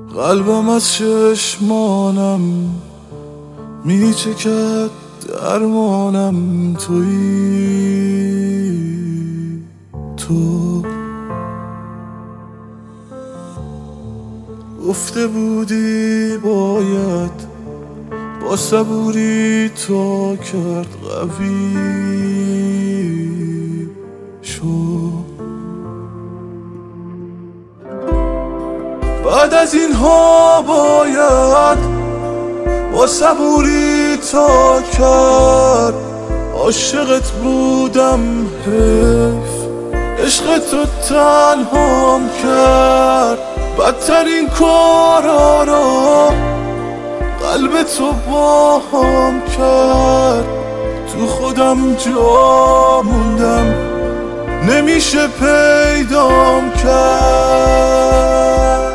قلبم از چشمانم میچکد، درمانم تویی تو. گفته بودی باید با صبوری تا کرد قوی شو. بعد از اینها باید با صبوری تا کرد. عاشقت بودم حیف عشق تو تنهام کرد. بدترین کارا را قلب تو باهام کرد. تو خودم جا موندم نمیشه پیدام کرد.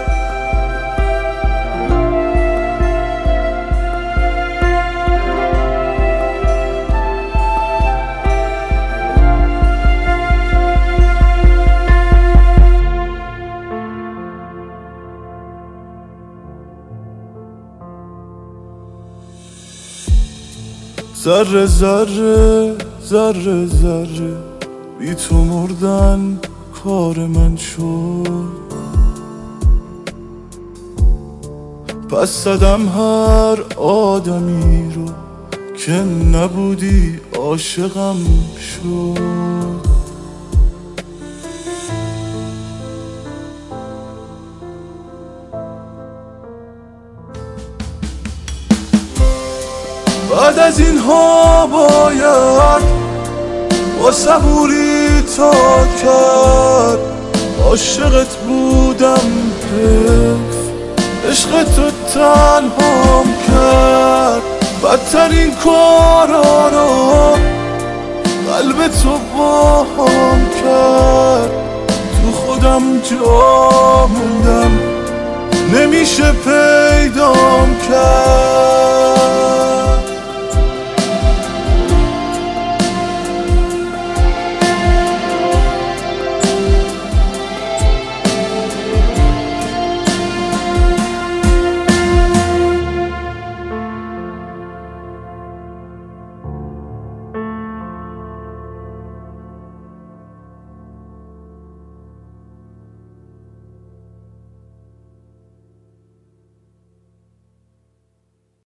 ذره ذره ذره ذره بی تو مردن کار من شد. پس زدم هر آدمی رو که نبودی عاشقم شد. بعد از اینها باید با صبوری تا کرد. عاشقت بودم حیف عشق تو تنهام کرد. بدترین کارا را قلب تو باهام کرد. تو خودم جا موندم نمیشه پیدام کرد.